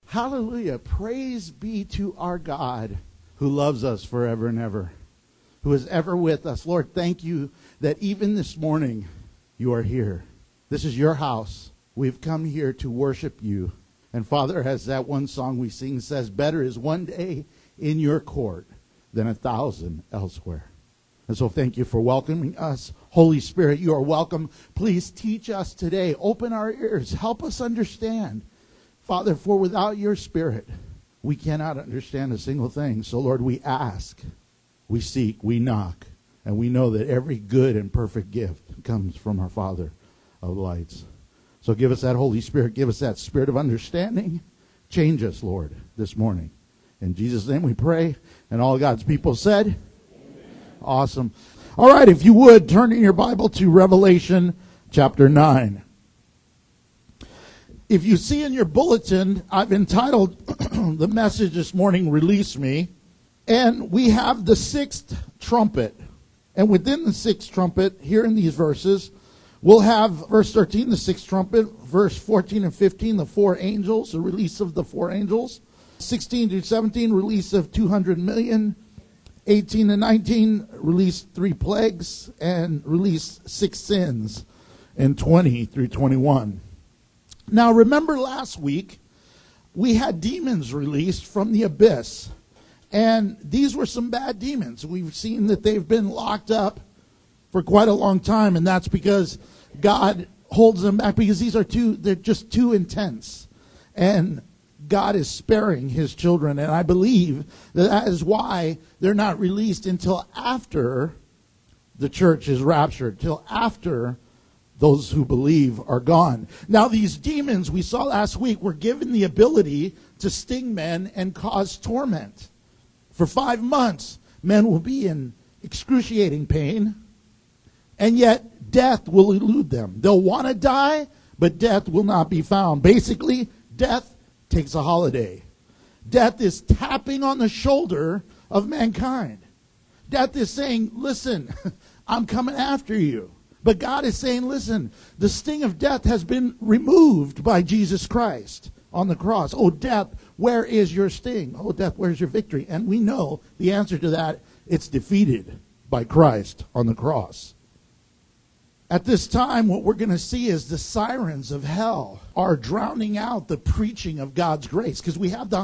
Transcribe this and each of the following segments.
Hallelujah. Praise be to our God who loves us forever and ever, who is ever with us. Lord, thank you that even this morning you are here. This is your house. We've come here to worship you. And Father, as that one song we sing says, better is one day in your court than 1,000 elsewhere. And so thank you for welcoming us. Holy Spirit, you are welcome. Please teach us today. Open our ears. Help us understand. Father, for without your Spirit, we cannot understand a single thing. So, Lord, we ask, we seek, we knock, and we know that every good and perfect gift comes from our Father of lights. So give us that Holy Spirit. Give us that spirit of understanding. Change us, Lord, this morning. In Jesus' name we pray. And all God's people said, amen. Awesome. All right, if you would, turn in your Bible to Revelation chapter 9. If you see in your bulletin, I've entitled the message this morning, Release Me. And we have the sixth trumpet. And within the sixth trumpet, here in these verses, we'll have verse 13, the sixth trumpet, verse 14 and 15, the four angels, the release of the four angels. 16 to 17, release of 200 million. 18 and 19, release 3 plagues, and release 6 sins. And 20 through 21. Now, remember last week, we had demons released from the abyss. And these were some bad demons. We've seen that they've been locked up for quite a long time. And that's because God holds them back, because they're just too intense. And God is sparing his children. And I believe that is why they're not released until after the church is raptured, till after those who believe are gone. Now, these demons we saw last week were given the ability to sting men and cause torment. For 5 months, men will be in excruciating pain, and yet death will elude them. They'll want to die, but death will not be found. Basically, death takes a holiday. Death is tapping on the shoulder of mankind. Death is saying, listen, I'm coming after you. But God is saying, listen, the sting of death has been removed by Jesus Christ on the cross. Oh, death, where is your sting? Oh, death, where's your victory? And we know the answer to that, it's defeated by Christ on the cross. At this time, what we're going to see is the sirens of hell are drowning out the preaching of God's grace, because we have the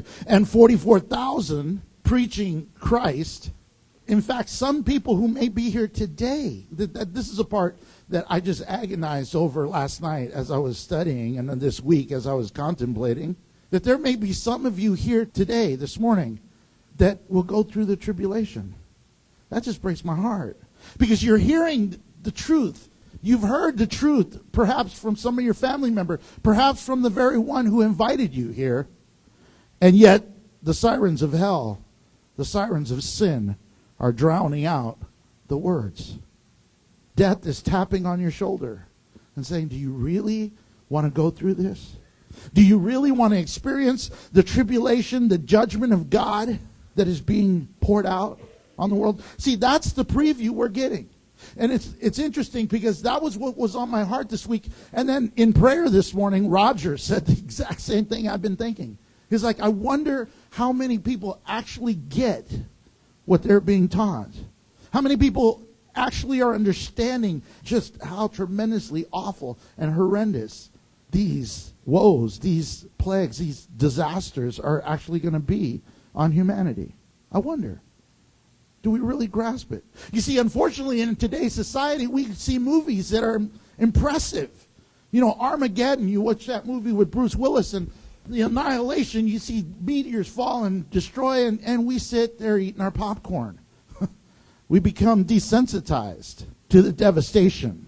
144,000 preaching Christ. In fact, some people who may be here today, this is a part that I just agonized over last night as I was studying, and then this week as I was contemplating, that there may be some of you here today, this morning, that will go through the tribulation. That just breaks my heart. Because you're hearing the truth. You've heard the truth, perhaps from some of your family members, perhaps from the very one who invited you here. And yet, the sirens of hell, the sirens of sin, are drowning out the words. Death is tapping on your shoulder and saying, do you really want to go through this? Do you really want to experience the tribulation, the judgment of God that is being poured out on the world? See, that's the preview we're getting. And it's interesting because that was what was on my heart this week. And then in prayer this morning, Roger said the exact same thing I've been thinking. He's like, I wonder how many people actually get what they're being taught. How many people actually are understanding just how tremendously awful and horrendous these woes, these plagues, these disasters are actually going to be on humanity? I wonder. Do we really grasp it? You see, unfortunately, in today's society, we see movies that are impressive. You know, Armageddon, you watch that movie with Bruce Willis, and the annihilation, you see meteors fall and destroy, and we sit there eating our popcorn. We become desensitized to the devastation.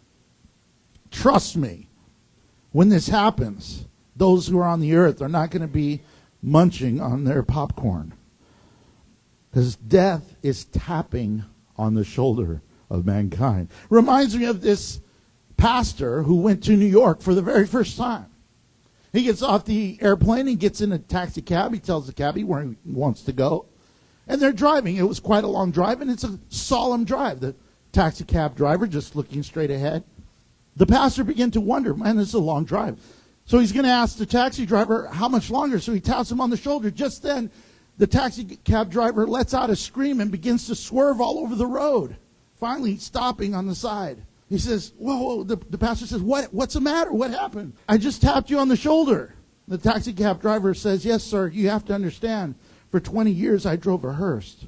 Trust me, when this happens, those who are on the earth are not going to be munching on their popcorn. Because death is tapping on the shoulder of mankind. Reminds me of this pastor who went to New York for the very first time. He gets off the airplane, he gets in a taxi cab, he tells the cabbie where he wants to go. And they're driving. It was quite a long drive, and it's a solemn drive. The taxi cab driver just looking straight ahead. The pastor began to wonder, man, this is a long drive. So he's going to ask the taxi driver how much longer. So he taps him on the shoulder. Just then, the taxi cab driver lets out a scream and begins to swerve all over the road, finally stopping on the side. He says, whoa. The pastor says, what's the matter? What happened? I just tapped you on the shoulder. The taxi cab driver says, yes, sir, you have to understand, for 20 years I drove a hearse.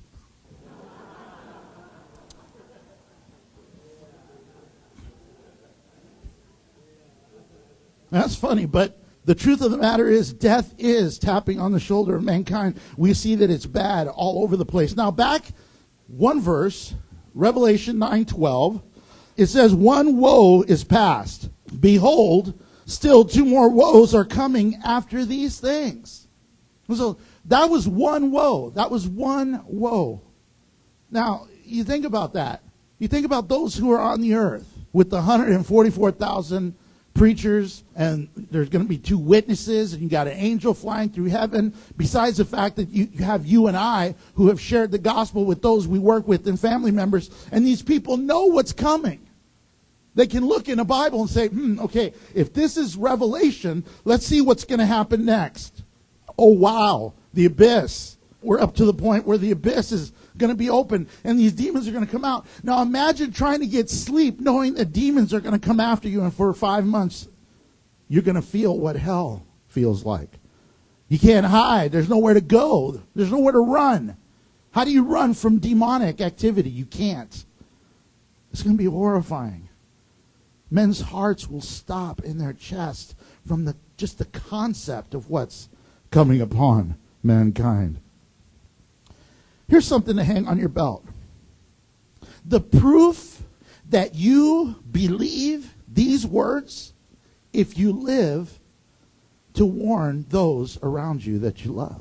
That's funny, but the truth of the matter is death is tapping on the shoulder of mankind. We see that it's bad all over the place. Now back one verse, Revelation 9:12, it says, one woe is past. Behold, still two more woes are coming after these things. So that was one woe. That was one woe. Now, you think about that. You think about those who are on the earth with the 144,000 preachers, and there's going to be 2 witnesses, and you got an angel flying through heaven, besides the fact that you have you and I who have shared the gospel with those we work with and family members, and these people know what's coming. They can look in the Bible and say, okay, if this is Revelation, let's see what's going to happen next. Oh, wow, the abyss. We're up to the point where the abyss is going to be open and these demons are going to come out. Now imagine trying to get sleep knowing that demons are going to come after you, and for 5 months you're going to feel what hell feels like. You can't hide. There's nowhere to go. There's nowhere to run. How do you run from demonic activity? You can't. It's going to be horrifying. Men's hearts will stop in their chest from just the concept of what's coming upon mankind. Here's something to hang on your belt. The proof that you believe these words, if you live to warn those around you that you love.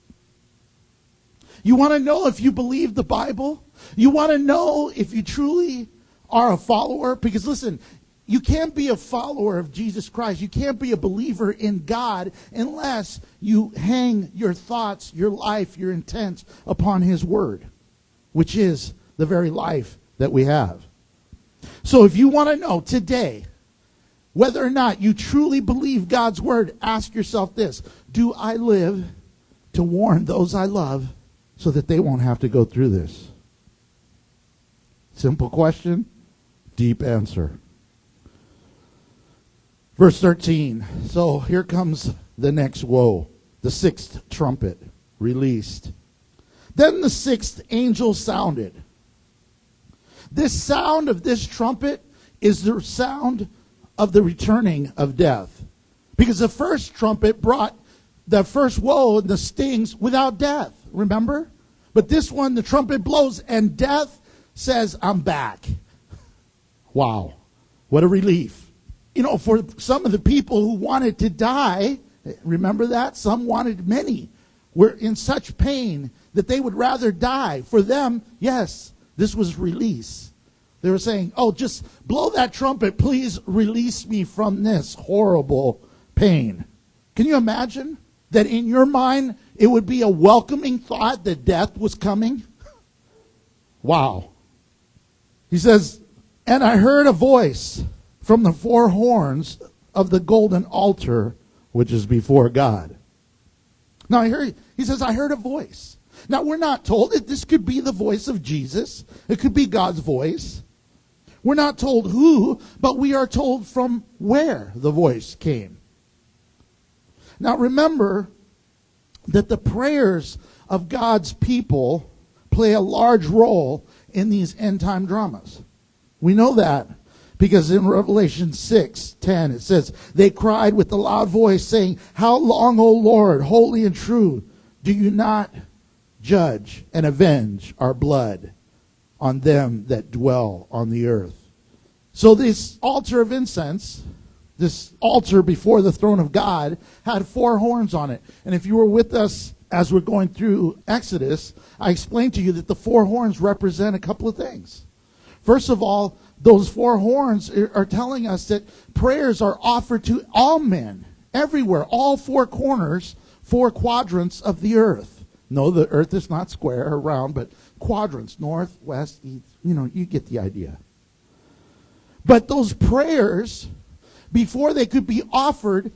You want to know if you believe the Bible? You want to know if you truly are a follower? Because listen, you can't be a follower of Jesus Christ. You can't be a believer in God unless you hang your thoughts, your life, your intent upon His Word, which is the very life that we have. So if you want to know today whether or not you truly believe God's Word, ask yourself this: do I live to warn those I love so that they won't have to go through this? Simple question, deep answer. Verse 13, so here comes the next woe. The 6th trumpet released. Then the 6th angel sounded. This sound of this trumpet is the sound of the returning of death. Because the first trumpet brought the first woe and the stings without death. Remember? But this one, the trumpet blows and death says, I'm back. Wow. What a relief. You know, for some of the people who wanted to die, remember that? Some wanted, many were in such pain that they would rather die. For them, yes, this was release. They were saying, oh, just blow that trumpet. Please release me from this horrible pain. Can you imagine that in your mind it would be a welcoming thought that death was coming? Wow. He says, and I heard a voice from the 4 horns of the golden altar, which is before God. Now, he says, I heard a voice. Now, we're not told that this could be the voice of Jesus. It could be God's voice. We're not told who, but we are told from where the voice came. Now, remember that the prayers of God's people play a large role in these end-time dramas. We know that. Because in Revelation 6:10 it says, they cried with a loud voice saying, how long, O Lord, holy and true, do you not judge and avenge our blood on them that dwell on the earth? So this altar of incense, this altar before the throne of God, had 4 horns on it. And if you were with us as we're going through Exodus, I explained to you that the 4 horns represent a couple of things. First of all, those 4 horns are telling us that prayers are offered to all men, everywhere, all 4 corners, 4 quadrants of the earth. No, the earth is not square or round, but quadrants, north, west, east, you get the idea. But those prayers, before they could be offered,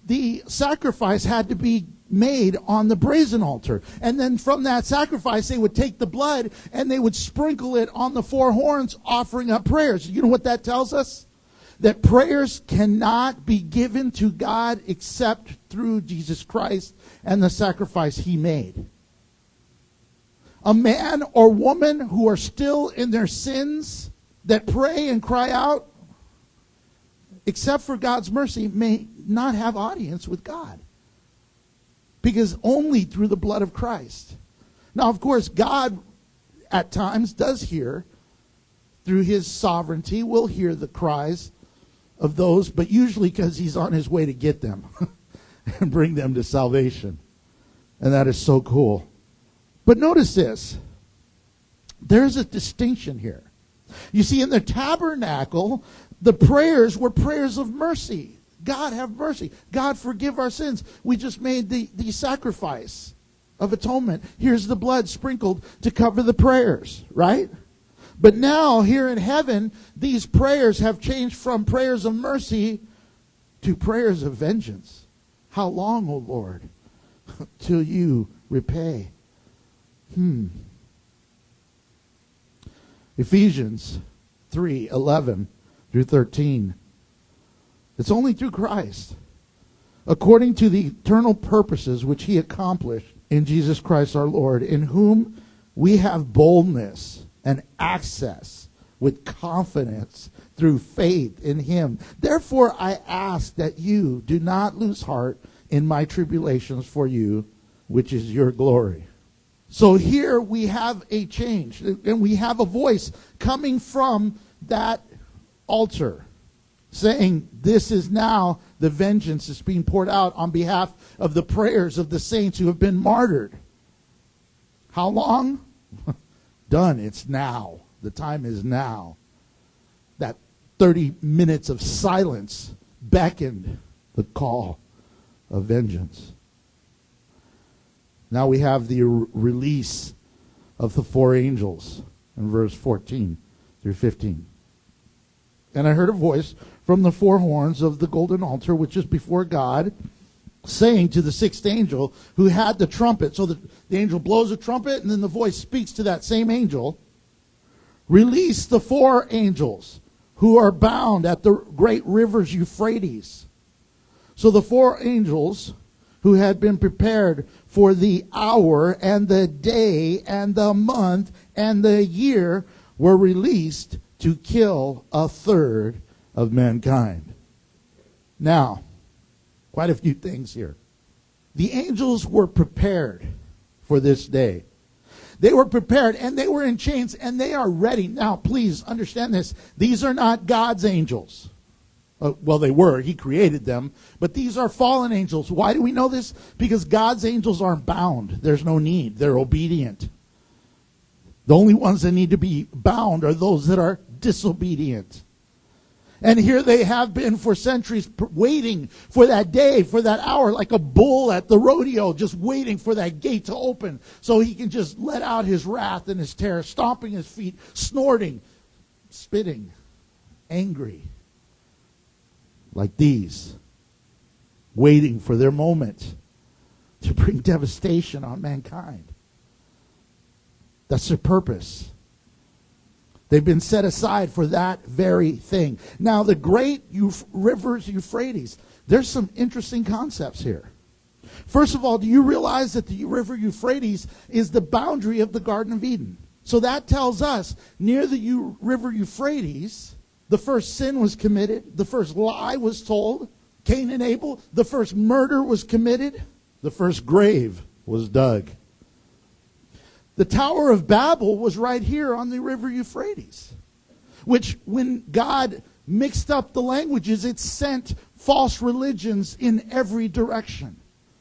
the sacrifice had to be made on the brazen altar. And then from that sacrifice, they would take the blood and they would sprinkle it on the four horns, offering up prayers. You know what that tells us? That prayers cannot be given to God except through Jesus Christ and the sacrifice he made. A man or woman who are still in their sins that pray and cry out, except for God's mercy, may not have audience with God. Because only through the blood of Christ. Now, of course, God at times does hear, through his sovereignty, will hear the cries of those, but usually because he's on his way to get them and bring them to salvation. And that is so cool. But notice this. There's a distinction here. You see, in the tabernacle, the prayers were prayers of mercy. God have mercy. God forgive our sins. We just made the sacrifice of atonement. Here's the blood sprinkled to cover the prayers, right? But now, here in heaven, these prayers have changed from prayers of mercy to prayers of vengeance. How long, O Lord, till you repay? Ephesians 3:11 through 13. It's only through Christ, according to the eternal purposes which he accomplished in Jesus Christ our Lord, in whom we have boldness and access with confidence through faith in him. Therefore I ask that you do not lose heart in my tribulations for you, which is your glory. So here we have a change, and we have a voice coming from that altar saying, this is now the vengeance that's being poured out on behalf of the prayers of the saints who have been martyred. How long? Done. It's now. The time is now. That 30 minutes of silence beckoned the call of vengeance. Now we have the release of the four angels in verse 14 through 15. And I heard a voice from the four horns of the golden altar, which is before God, saying to the sixth angel who had the trumpet. So the angel blows a trumpet, and then the voice speaks to that same angel. Release the four angels who are bound at the great rivers Euphrates. So the four angels who had been prepared for the hour and the day and the month and the year were released to kill a third of mankind. Now, quite a few things here. The angels were prepared for this day. They were prepared, and they were in chains, and they are ready. Now, please understand this. These are not God's angels. Well, they were. He created them. But these are fallen angels. Why do we know this? Because God's angels aren't bound. There's no need. They're obedient. The only ones that need to be bound are those that are disobedient. And here they have been for centuries waiting for that day, for that hour, like a bull at the rodeo, just waiting for that gate to open so he can just let out his wrath and his terror, stomping his feet, snorting, spitting, angry. Like these, waiting for their moment to bring devastation on mankind. That's their purpose. They've been set aside for that very thing. Now, the great rivers Euphrates, there's some interesting concepts here. First of all, do you realize that the river Euphrates is the boundary of the Garden of Eden? So that tells us near the river Euphrates, the first sin was committed, the first lie was told, Cain and Abel, the first murder was committed, the first grave was dug. The Tower of Babel was right here on the river Euphrates, which when God mixed up the languages, it sent false religions in every direction.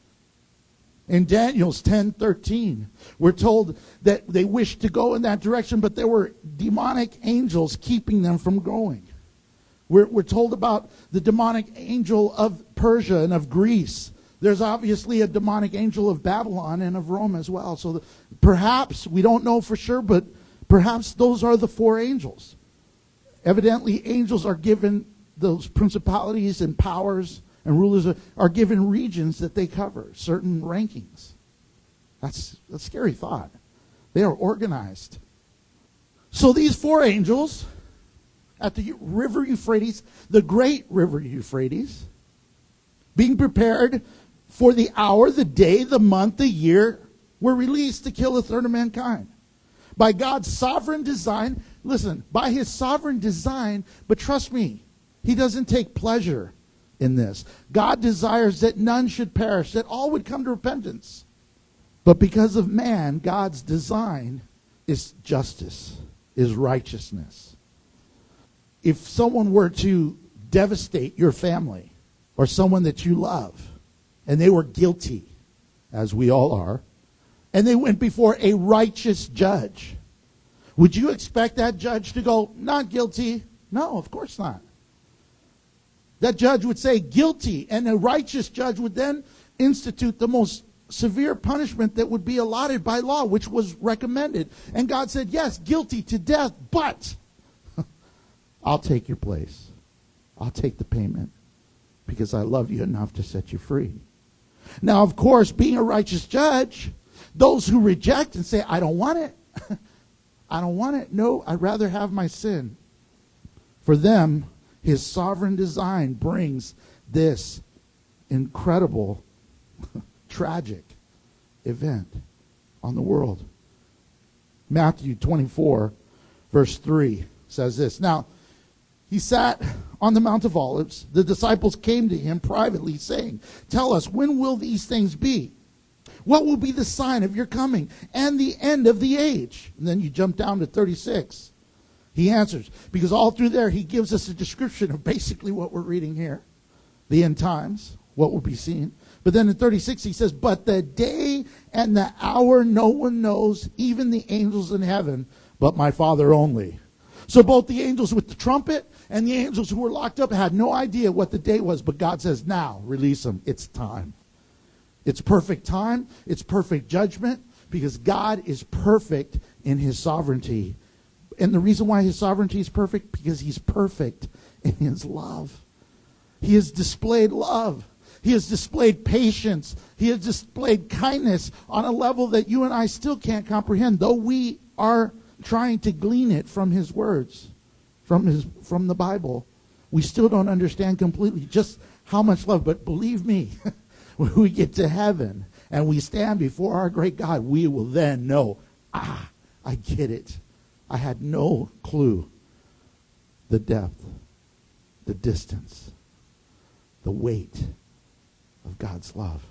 In Daniel's 10:13, we're told that they wished to go in that direction, but there were demonic angels keeping them from going. We're told about the demonic angel of Persia and of Greece. There's obviously a demonic angel of Babylon and of Rome as well. So perhaps, we don't know for sure, but perhaps those are the four angels. Evidently, angels are given those principalities and powers And rulers are given regions that they cover, certain rankings. That's a scary thought. They are organized. So these 4 angels at the river Euphrates, the great river Euphrates, being prepared for the hour, the day, the month, the year, were released to kill a third of mankind. By God's sovereign design, listen, by his sovereign design, but trust me, he doesn't take pleasure in this. God desires that none should perish, that all would come to repentance. But because of man, God's design is justice, is righteousness. If someone were to devastate your family or someone that you love, and they were guilty, as we all are, and they went before a righteous judge, would you expect that judge to go, not guilty? No, of course not. That judge would say guilty, and a righteous judge would then institute the most severe punishment that would be allotted by law, which was recommended. And God said, yes, guilty to death, but I'll take your place. I'll take the payment because I love you enough to set you free. Now, of course, being a righteous judge, those who reject and say, I don't want it, I don't want it, no, I'd rather have my sin. For them, his sovereign design brings this incredible, tragic event on the world. Matthew 24, verse 3 says this. Now, he sat on the Mount of Olives. The disciples came to him privately, saying, tell us, when will these things be? What will be the sign of your coming and the end of the age? And then you jump down to 36. He answers, because all through there he gives us a description of basically what we're reading here. The end times, what will be seen. But then in 36 he says, but the day and the hour no one knows, even the angels in heaven, but my Father only. So both the angels with the trumpet and the angels who were locked up had no idea what the day was, but God says, now, release them. It's time. It's perfect time. It's perfect judgment, because God is perfect in his sovereignty. And the reason why his sovereignty is perfect, because he's perfect in his love. He has displayed love. He has displayed patience. He has displayed kindness on a level that you and I still can't comprehend, though we are trying to glean it from his words, from the Bible. We still don't understand completely just how much love. But believe me, when we get to heaven and we stand before our great God, we will then know, I get it. I had no clue. The depth, the distance, the weight of God's love.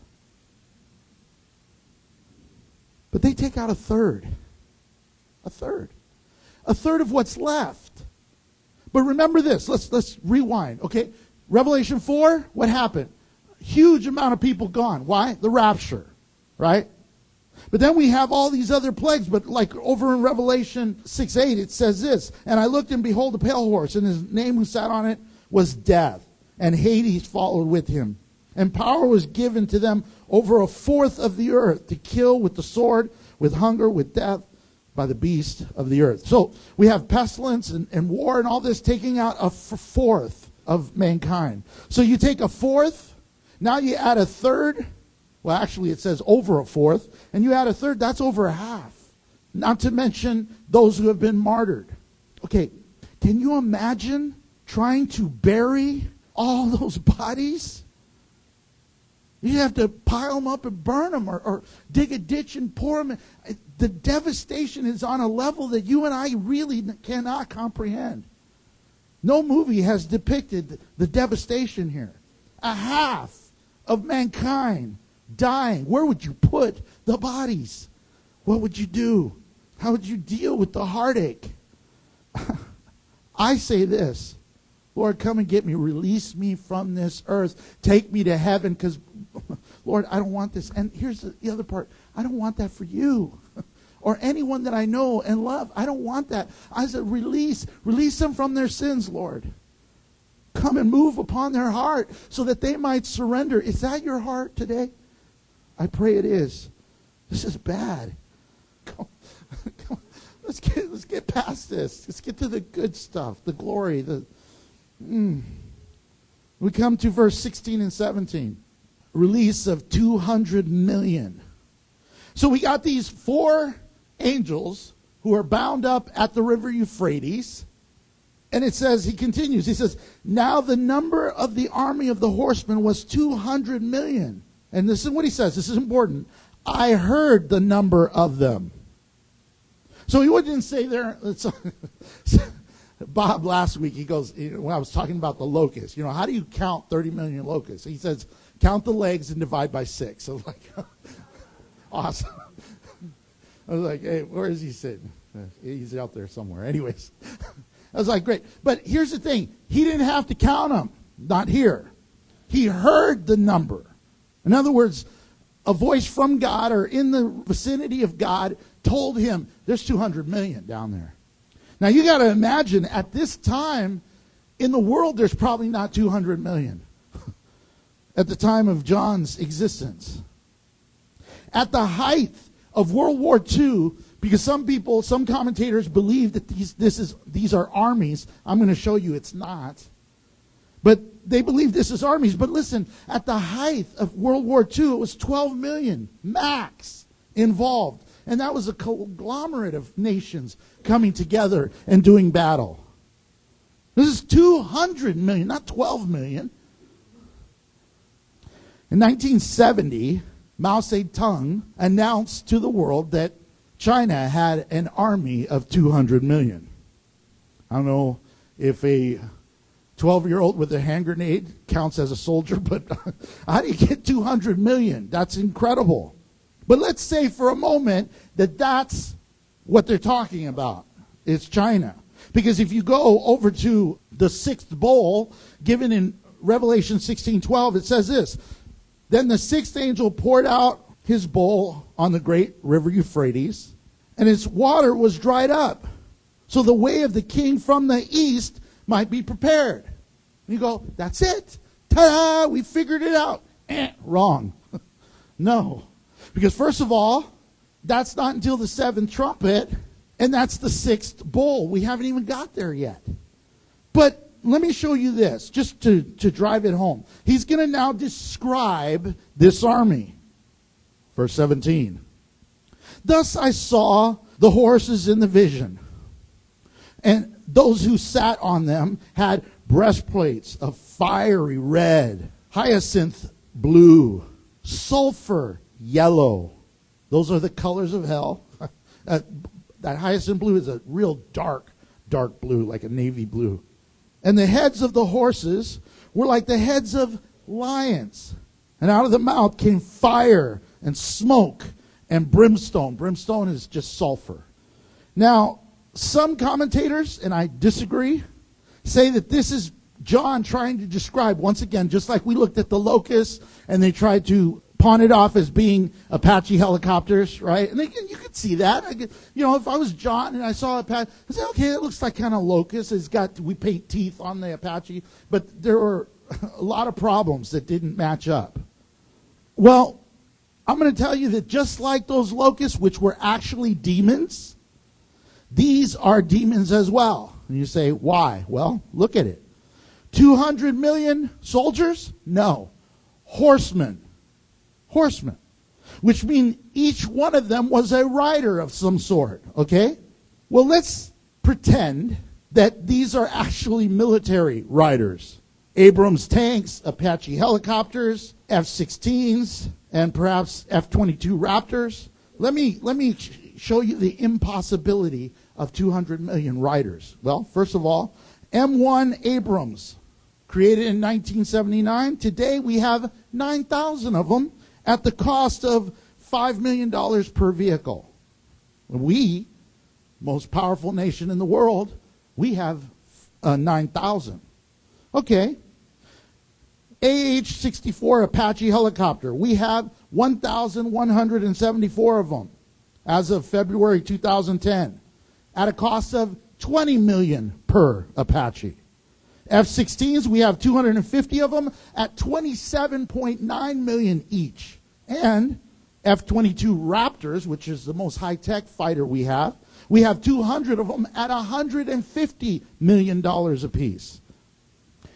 But they take out a third. A third of what's left. But remember this. Let's rewind. Okay. Revelation 4, what happened? Huge amount of people gone. Why? The rapture. Right? But then we have all these other plagues. But like over in Revelation 6:8, it says this. And I looked, and behold, a pale horse, and his name who sat on it was Death. And Hades followed with him. And power was given to them over a fourth of the earth, to kill with the sword, with hunger, with death, by the beast of the earth. So we have pestilence and war and all this taking out a fourth of mankind. So you take a fourth, now you add a third. Well, actually it says over a fourth. And you add a third, that's over a half. Not to mention those who have been martyred. Okay, can you imagine trying to bury all those bodies? You have to pile them up and burn them, or dig a ditch and pour them. The devastation is on a level that you and I really cannot comprehend. No movie has depicted the devastation here. A half of mankind dying. Where would you put the bodies? What would you do? How would you deal with the heartache? I say this. Lord, come and get me. Release me from this earth. Take me to heaven, because, Lord, I don't want this. And here's the other part. I don't want that for you or anyone that I know and love. I don't want that. I said, release them from their sins, Lord. Come and move upon their heart so that they might surrender. Is that your heart today? I pray it is. This is bad. Come. Let's get past this. Let's get to the good stuff, the glory, Let's We come to verse 16 and 17. Release of 200 million. So we got these 4 angels who are bound up at the river Euphrates. And it says, he continues, he says, now the number of the army of the horsemen was 200 million. And this is what he says. This is important. I heard the number of them. So he wouldn't say there. Bob last week, he goes, when I was talking about the locusts, how do you count 30 million locusts? He says, count the legs and divide by 6. I was like, awesome. I was like, hey, where is he sitting? He's out there somewhere. Anyways, I was like, great. But here's the thing. He didn't have to count them. Not here. He heard the number. In other words, a voice from God or in the vicinity of God told him, there's 200 million down there. Now, you got to imagine, at this time, in the world, there's probably not 200 million at the time of John's existence. At the height of World War II, because some commentators believe that these are armies. I'm going to show you it's not. But they believe this is armies. But listen, at the height of World War II, it was 12 million max involved. And that was a conglomerate of nations coming together and doing battle. This is 200 million, not 12 million. In 1970, Mao Zedong announced to the world that China had an army of 200 million. I don't know if a 12-year-old with a hand grenade counts as a soldier, but how do you get 200 million? That's incredible. But let's say for a moment that that's what they're talking about. It's China. Because if you go over to the 6th bowl given in Revelation 16:12, it says this. Then the 6th angel poured out his bowl on the great river Euphrates, and its water was dried up, so the way of the king from the east might be prepared. And you go, that's it. Ta-da, we figured it out. Wrong. No. Because first of all, that's not until the 7th trumpet, and that's the 6th bowl. We haven't even got there yet. But let me show you this, just to drive it home. He's going to now describe this army. Verse 17. Thus I saw the horses in the vision, and those who sat on them had breastplates of fiery red, hyacinth blue, sulfur yellow. Those are the colors of hell. That hyacinth blue is a real dark blue, like a navy blue. And the heads of the horses were like the heads of lions. And out of the mouth came fire and smoke and brimstone. Brimstone is just sulfur. Now, some commentators, and I disagree, say that this is John trying to describe, once again, just like we looked at the locusts, and they tried to pawn it off as being Apache helicopters, right? And you could see that. If I was John and I saw Apache, I'd say, okay, it looks like kind of locust. We paint teeth on the Apache. But there were a lot of problems that didn't match up. Well, I'm going to tell you that just like those locusts, which were actually demons, these are demons as well. And you say, why? Well, look at it. 200 million soldiers? No. Horsemen, which mean each one of them was a rider of some sort, okay? Well, let's pretend that these are actually military riders. Abrams tanks, Apache helicopters, F-16s, and perhaps F-22 Raptors. Let me show you the impossibility of 200 million riders. Well, first of all, M1 Abrams, created in 1979. Today we have 9,000 of them at the cost of $5 million per vehicle. We, most powerful nation in the world, we have 9,000. Okay. AH-64 Apache helicopter. We have 1,174 of them as of February 2010 at a cost of $20 million per Apache. F-16s, we have 250 of them at $27.9 million each. And F-22 Raptors, which is the most high-tech fighter we have 200 of them at $150 million apiece.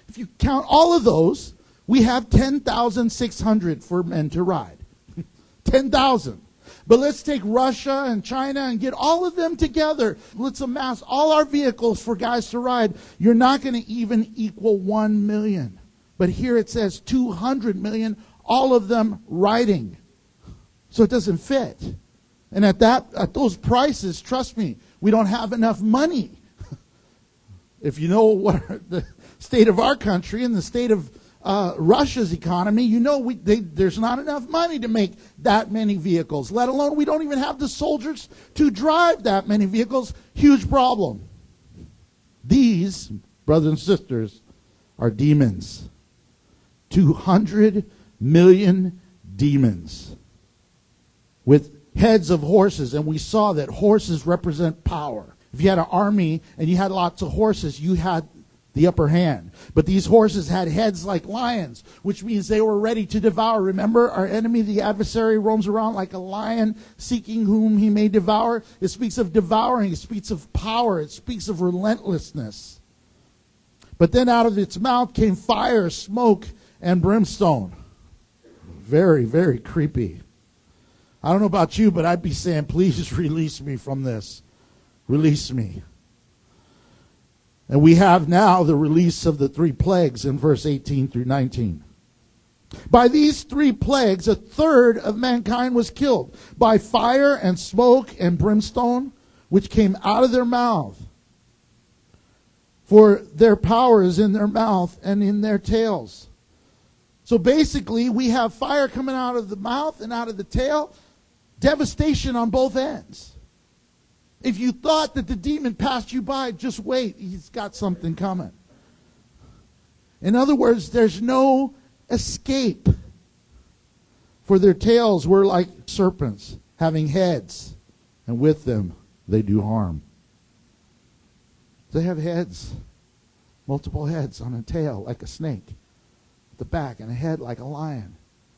If you count all of those, we have 10,600 for men to ride. 10,000. But let's take Russia and China and get all of them together. Let's amass all our vehicles for guys to ride. You're not going to even equal 1 million. But here it says 200 million, all of them riding. So it doesn't fit. And at those prices, trust me, we don't have enough money. If you know what the state of our country and the state of Russia's economy, you know there's not enough money to make that many vehicles, let alone we don't even have the soldiers to drive that many vehicles. Huge problem. These, brothers and sisters, are demons. 200 million demons with heads of horses, and we saw that horses represent power. If you had an army and you had lots of horses, you had the upper hand. But these horses had heads like lions, which means they were ready to devour. Remember, our enemy, the adversary, roams around like a lion, seeking whom he may devour. It speaks of devouring. It speaks of power. It speaks of relentlessness. But then out of its mouth came fire, smoke, and brimstone. Very, very creepy. I don't know about you, but I'd be saying, please release me from this. Release me. And we have now the release of the 3 plagues in verse 18 through 19. By these 3 plagues, a third of mankind was killed by fire and smoke and brimstone, which came out of their mouth. For their power is in their mouth and in their tails. So basically, we have fire coming out of the mouth and out of the tail. Devastation on both ends. If you thought that the demon passed you by, just wait. He's got something coming. In other words, there's no escape. For their tails were like serpents, having heads, and with them they do harm. They have heads, multiple heads on a tail like a snake, the back, and a head like a lion.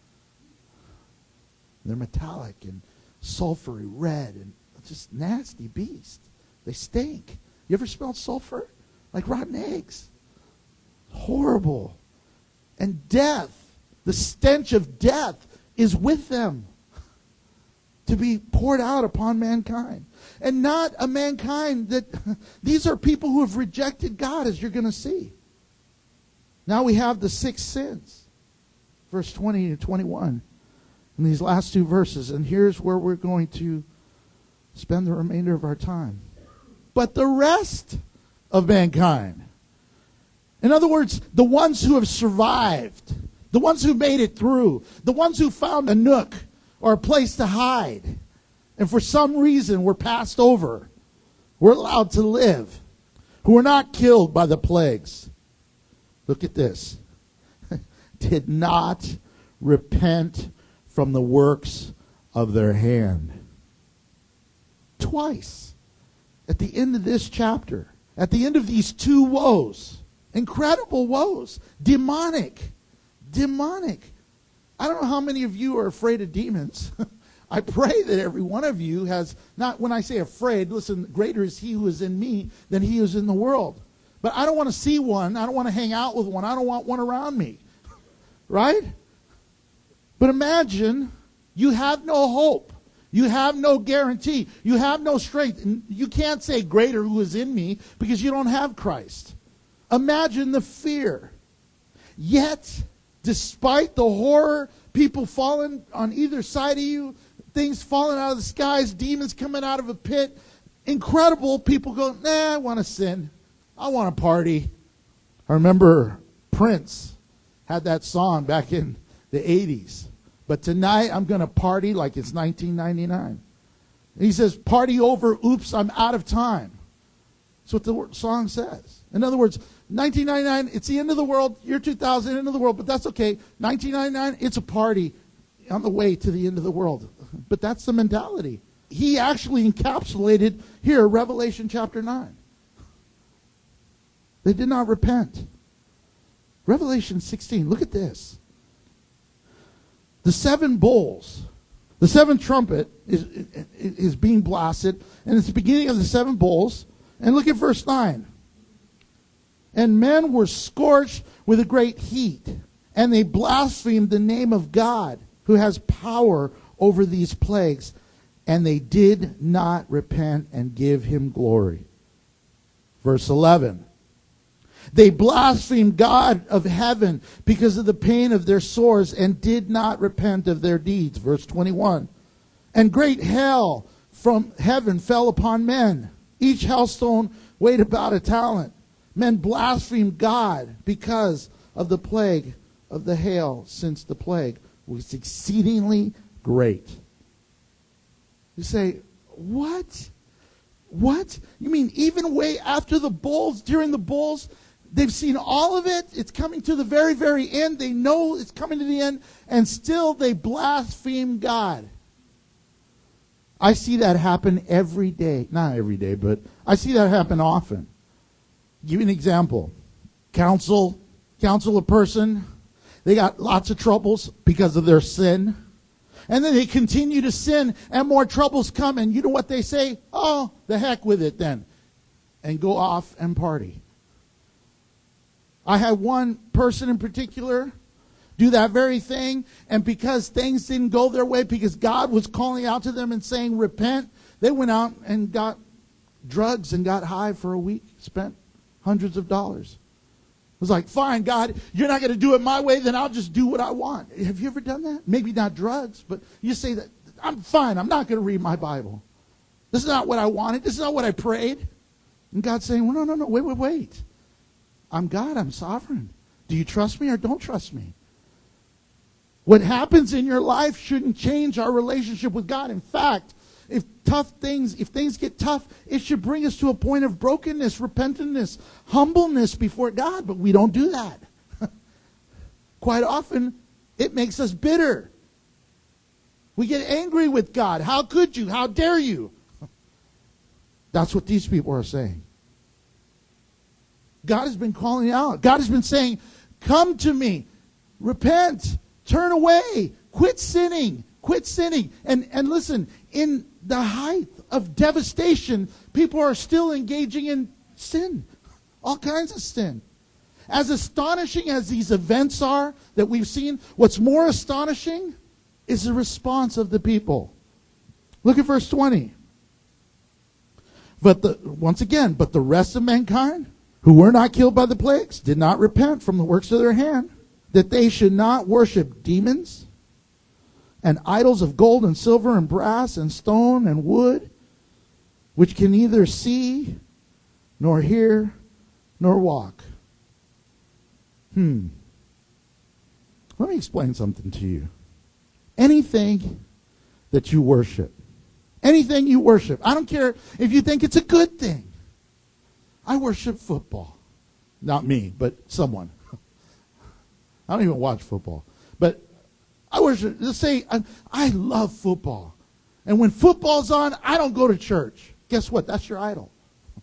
They're metallic and sulfury red and just nasty beast. They stink. You ever smelled sulfur? Like rotten eggs. Horrible. And death, the stench of death is with them to be poured out upon mankind. And not a mankind that, these are people who have rejected God, as you're going to see. Now we have the 6 sins. Verse 20 to 21. In these last 2 verses. And here's where we're going to spend the remainder of our time. But the rest of mankind, in other words, the ones who have survived, the ones who made it through, the ones who found a nook or a place to hide, and for some reason were passed over, were allowed to live, who were not killed by the plagues. Look at this. Did not repent from the works of their hand. Twice. At the end of this chapter. At the end of these 2 woes. Incredible woes. Demonic. Demonic. I don't know how many of you are afraid of demons. I pray that every one of you has, not when I say afraid, listen, greater is he who is in me than he who is in the world. But I don't want to see one. I don't want to hang out with one. I don't want one around me. Right? But imagine you have no hope. You have no guarantee. You have no strength. And you can't say greater who is in me because you don't have Christ. Imagine the fear. Yet, despite the horror, people falling on either side of you, things falling out of the skies, demons coming out of a pit, incredible, people go, I want to sin. I want to party. I remember Prince had that song back in the 80s. But tonight I'm going to party like it's 1999. And he says, party over, oops, I'm out of time. That's what the song says. In other words, 1999, it's the end of the world. Year 2000, end of the world, but that's okay. 1999, it's a party on the way to the end of the world. But that's the mentality. He actually encapsulated here, Revelation chapter 9. They did not repent. Revelation 16, look at this. The 7 bowls, the 7th trumpet is being blasted, and it's the beginning of the 7 bowls. And look at verse 9. And men were scorched with a great heat, and they blasphemed the name of God, who has power over these plagues, and they did not repent and give him glory. Verse 11. They blasphemed God of heaven because of the pain of their sores, and did not repent of their deeds. Verse 21. And great hail from heaven fell upon men. Each hailstone weighed about a talent. Men blasphemed God because of the plague of the hail, since the plague was exceedingly great. You say, what? What? You mean even way after the bowls, during the bowls, they've seen all of it. It's coming to the very, very end. They know it's coming to the end, and still they blaspheme God. I see that happen every day. Not every day, but I see that happen often. Give you an example. Counsel a person. They got lots of troubles because of their sin. And then they continue to sin, and more troubles come. And you know what they say? Oh, the heck with it then. And go off and party. I had one person in particular do that very thing, and because things didn't go their way, because God was calling out to them and saying, repent, they went out and got drugs and got high for a week, spent hundreds of dollars. It was like, fine, God, you're not going to do it my way, then I'll just do what I want. Have you ever done that? Maybe not drugs, but you say that, I'm fine, I'm not going to read my Bible. This is not what I wanted. This is not what I prayed. And God's saying, well, no, wait. I'm God, I'm sovereign. Do you trust me or don't trust me? What happens in your life shouldn't change our relationship with God. In fact, if things get tough, it should bring us to a point of brokenness, repentance, humbleness before God. But we don't do that. Quite often, it makes us bitter. We get angry with God. How could you? How dare you? That's what these people are saying. God has been calling out. God has been saying, come to me, repent, turn away, quit sinning. And listen, in the height of devastation, people are still engaging in sin. All kinds of sin. As astonishing as these events are that we've seen, what's more astonishing is the response of the people. Look at verse 20. But the rest of mankind, who were not killed by the plagues, did not repent from the works of their hand, that they should not worship demons and idols of gold and silver and brass and stone and wood, which can neither see nor hear nor walk. Let me explain something to you. Anything that you worship, I don't care if you think it's a good thing. I worship football. Not me, but someone. I don't even watch football. But I worship, let's say I love football. And when football's on, I don't go to church. Guess what? That's your idol.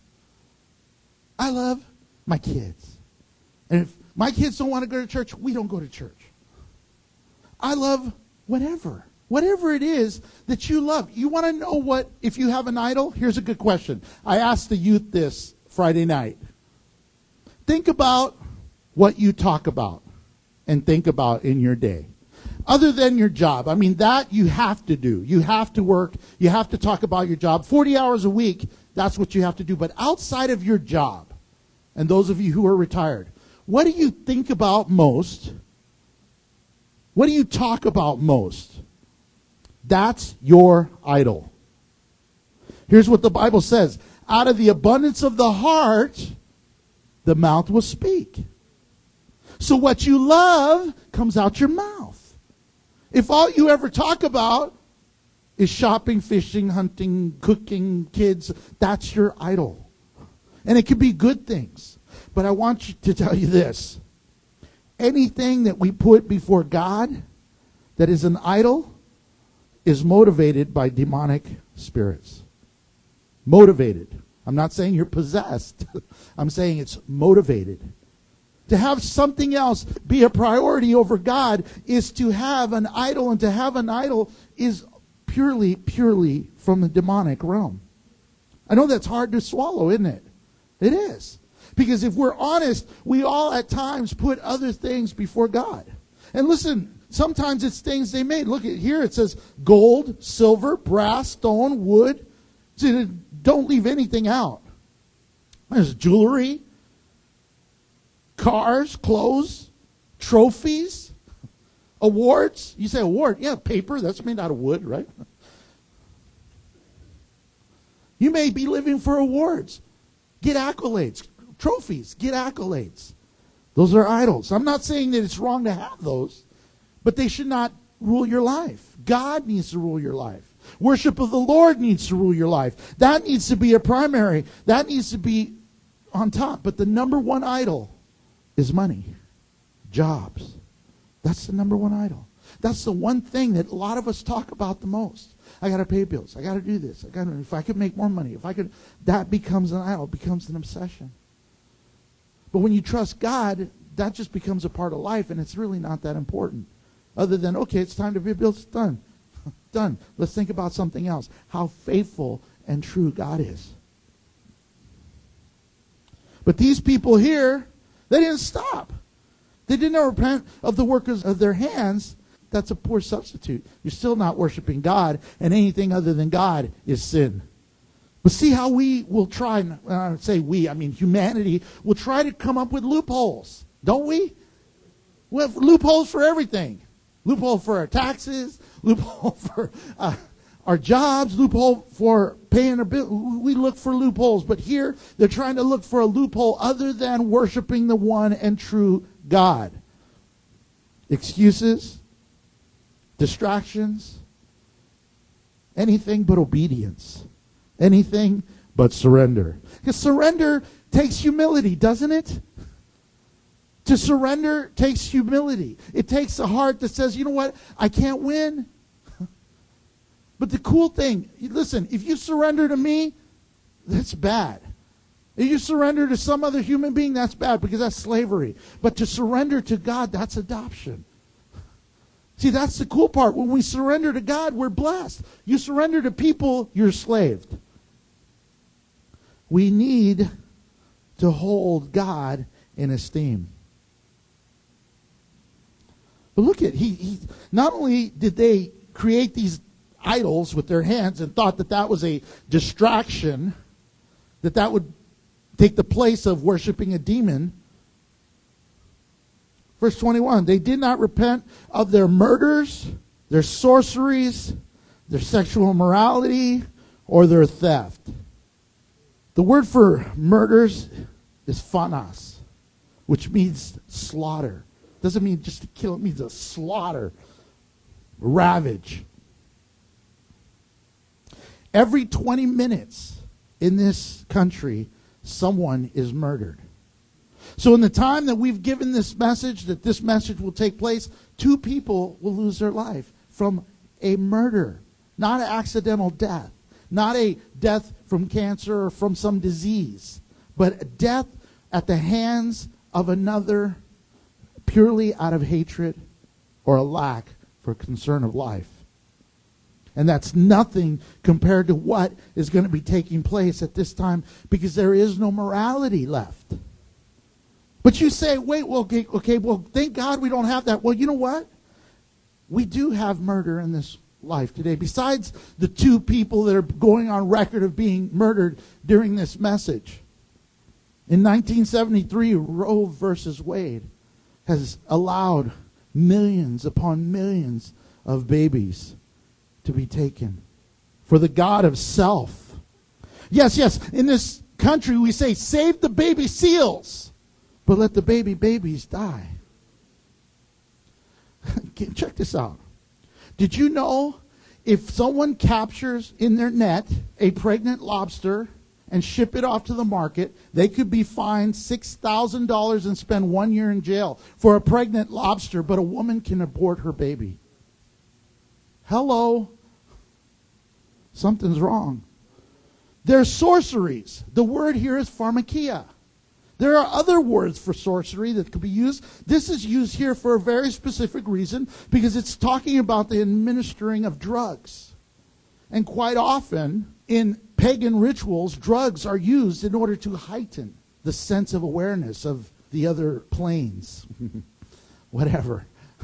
I love my kids. And if my kids don't want to go to church, we don't go to church. I love whatever it is that you love. You want to know what, if you have an idol? Here's a good question. I asked the youth this Friday night. Think about what you talk about and think about in your day. Other than your job. I mean, that you have to do. You have to work. You have to talk about your job. 40 hours a week, that's what you have to do. But outside of your job, and those of you who are retired, what do you think about most? What do you talk about most? That's your idol. Here's what the Bible says. Out of the abundance of the heart, the mouth will speak. So what you love comes out your mouth. If all you ever talk about is shopping, fishing, hunting, cooking, kids, that's your idol. And it could be good things. But I want you to tell you this. Anything that we put before God that is an idol is motivated by demonic spirits. Motivated. I'm not saying you're possessed. I'm saying it's motivated. To have something else be a priority over God is to have an idol, and to have an idol is purely from the demonic realm. I know that's hard to swallow, isn't it? It is. Because if we're honest, we all at times put other things before God. And listen, sometimes it's things they made. Look at here, it says gold, silver, brass, stone, wood. So don't leave anything out. There's jewelry, cars, clothes, trophies, awards. You say award, yeah, paper, that's made out of wood, right? You may be living for awards. Get accolades. Trophies, get accolades. Those are idols. I'm not saying that it's wrong to have those, but they should not rule your life. God needs to rule your life. Worship of the Lord needs to rule your life. That needs to be a primary. That needs to be on top. But the number one idol is money, jobs. That's the number one idol. That's the one thing that a lot of us talk about the most. I got to pay bills. I got to do this. If I could make more money, that becomes an idol, becomes an obsession. But when you trust God, that just becomes a part of life, and it's really not that important. Other than, okay, it's time to pay bills. Done. Done. Let's think about something else. How faithful and true God is. But these people here, they didn't stop. They didn't repent of the workers of their hands. That's a poor substitute. You're still not worshiping God, and anything other than God is sin. But see how we will try, and I say we, I mean humanity, will try to come up with loopholes, don't we? We have loopholes for everything. Loophole for our taxes, loophole for our jobs, loophole for paying our bill. We look for loopholes, but here they're trying to look for a loophole other than worshiping the one and true God. Excuses, distractions, anything but obedience. Anything but surrender. Because surrender takes humility, doesn't it? To surrender takes humility. It takes a heart that says, you know what, I can't win. But the cool thing, listen, if you surrender to me, that's bad. If you surrender to some other human being, that's bad because that's slavery. But to surrender to God, that's adoption. See, that's the cool part. When we surrender to God, we're blessed. You surrender to people, you're enslaved. We need to hold God in esteem. But look at, he not only did they create these idols with their hands and thought that that was a distraction, that would take the place of worshiping a demon. Verse 21, they did not repent of their murders, their sorceries, their sexual immorality, or their theft. The word for murders is phanos, which means slaughter. Doesn't mean just to kill, it means a slaughter, ravage. Every 20 minutes in this country, someone is murdered. So in the time that we've given this message, that this message will take place, 2 people will lose their life from a murder, not an accidental death, not a death from cancer or from some disease, but a death at the hands of another purely out of hatred or a lack for concern of life. And that's nothing compared to what is going to be taking place at this time because there is no morality left. But you say, wait, well, okay, well, thank God we don't have that. Well, you know what? We do have murder in this life today. Besides the 2 people that are going on record of being murdered during this message. In 1973, Roe versus Wade has allowed millions upon millions of babies to be taken for the God of self. Yes, in this country we say, save the baby seals, but let the babies die. Check this out. Did you know if someone captures in their net a pregnant lobster and ship it off to the market, they could be fined $6,000 and spend 1 year in jail for a pregnant lobster, but a woman can abort her baby? Hello? Something's wrong. There's sorceries. The word here is pharmakia. There are other words for sorcery that could be used. This is used here for a very specific reason because it's talking about the administering of drugs. And quite often in pagan rituals, drugs are used in order to heighten the sense of awareness of the other planes. Whatever.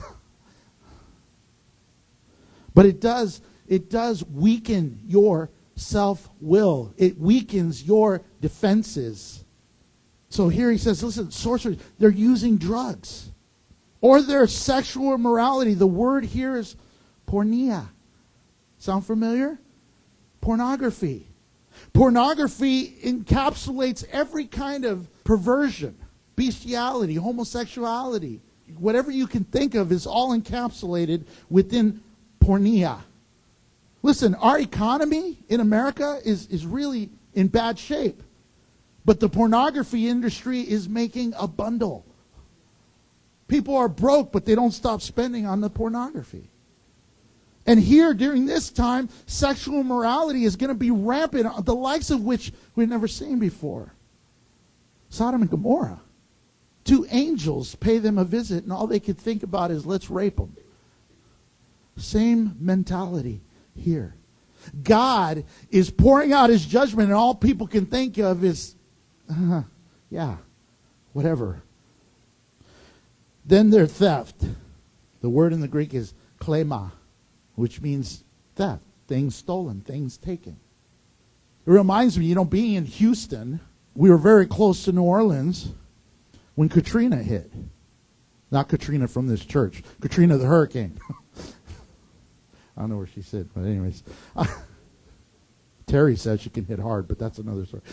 But it does weaken your self-will. It weakens your defenses. So here he says, listen, sorcerers, they're using drugs. Or their sexual immorality. The word here is porneia. Sound familiar? Pornography. Pornography encapsulates every kind of perversion, bestiality, homosexuality. Whatever you can think of is all encapsulated within porneia. Listen, our economy in America is really in bad shape. But the pornography industry is making a bundle. People are broke, but they don't stop spending on the pornography. And here, during this time, sexual immorality is going to be rampant, the likes of which we've never seen before. Sodom and Gomorrah. 2 angels pay them a visit, and all they could think about is, let's rape them. Same mentality here. God is pouring out his judgment, and all people can think of is, yeah, whatever. Then their theft. The word in the Greek is klema, which means theft, things stolen, things taken. It reminds me, being in Houston, we were very close to New Orleans when Katrina hit. Not Katrina from this church, Katrina the hurricane. I don't know where she said, but anyways. Terry says she can hit hard, but that's another story.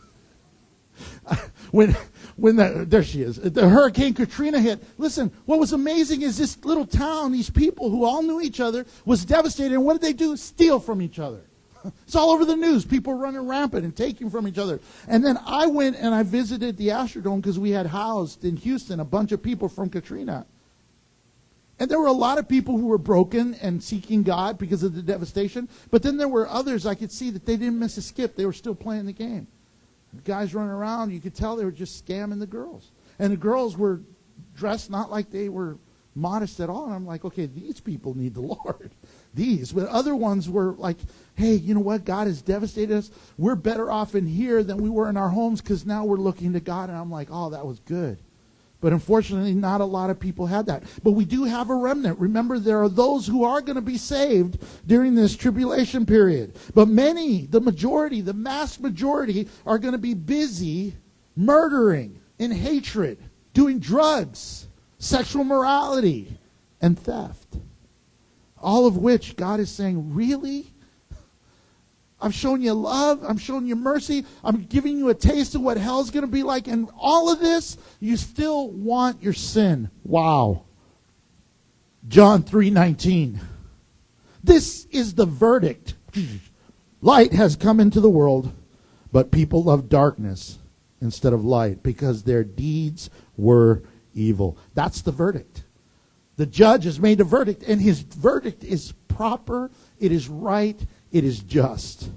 There she is. The Hurricane Katrina hit. Listen, what was amazing is this little town, these people who all knew each other, was devastated. And what did they do? Steal from each other. It's all over the news. People running rampant and taking from each other. And then I went and I visited the Astrodome because we had housed in Houston a bunch of people from Katrina. And there were a lot of people who were broken and seeking God because of the devastation. But then there were others I could see that they didn't miss a skip. They were still playing the game. The guys running around, you could tell they were just scamming the girls. And the girls were dressed not like they were modest at all. And I'm like, okay, these people need the Lord. These. But other ones were like, hey, you know what? God has devastated us. We're better off in here than we were in our homes because now we're looking to God. And I'm like, oh, that was good. But unfortunately, not a lot of people had that. But we do have a remnant. Remember, there are those who are going to be saved during this tribulation period. But many, the majority, the mass majority, are going to be busy murdering in hatred, doing drugs, sexual morality, and theft. All of which God is saying, really? I've shown you love. I'm showing you mercy. I'm giving you a taste of what hell's going to be like. And all of this, you still want your sin. Wow. John 3:19. This is the verdict. Light has come into the world, but people love darkness instead of light because their deeds were evil. That's the verdict. The judge has made a verdict, and his verdict is proper. It is right. It is just.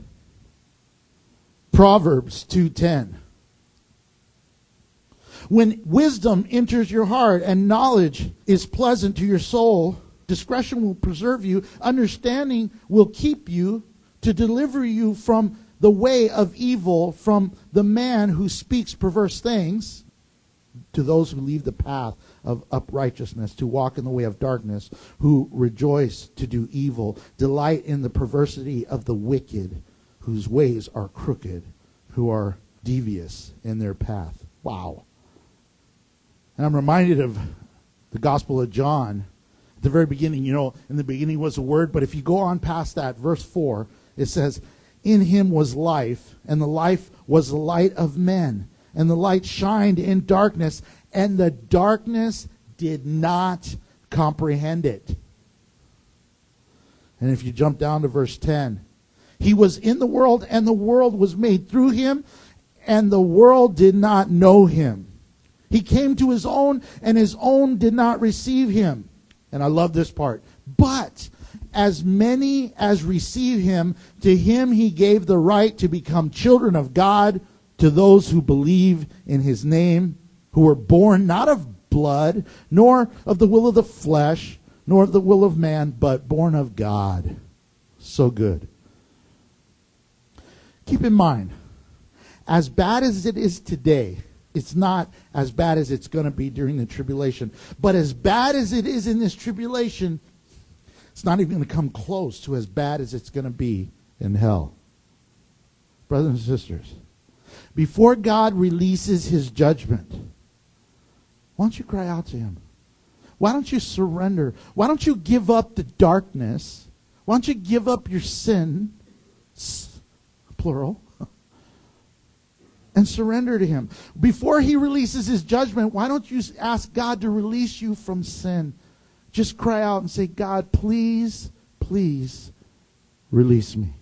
Proverbs 2:10. When wisdom enters your heart and knowledge is pleasant to your soul, discretion will preserve you, understanding will keep you to deliver you from the way of evil, from the man who speaks perverse things, to those who leave the path of uprightness, to walk in the way of darkness, who rejoice to do evil, delight in the perversity of the wicked, whose ways are crooked, who are devious in their path. Wow. And I'm reminded of the Gospel of John. At the very beginning, in the beginning was a word, but if you go on past that, verse 4, it says, in him was life, and the life was the light of men. And the light shined in darkness, and the darkness did not comprehend it. And if you jump down to verse 10, he was in the world, and the world was made through him, and the world did not know him. He came to his own, and his own did not receive him. And I love this part. But as many as receive him, to him he gave the right to become children of God, to those who believe in his name, who were born not of blood, nor of the will of the flesh, nor of the will of man, but born of God. So good. Keep in mind, as bad as it is today, It's not as bad as it's going to be during the tribulation. But as bad as it is in this tribulation, it's not even going to come close to as bad as it's going to be in hell. Brothers and sisters, before God releases his judgment, why don't you cry out to him? Why don't you surrender? Why don't you give up the darkness? Why don't you give up your sin, plural, and surrender to him? Before he releases his judgment, why don't you ask God to release you from sin? Just cry out and say, God, please, please release me.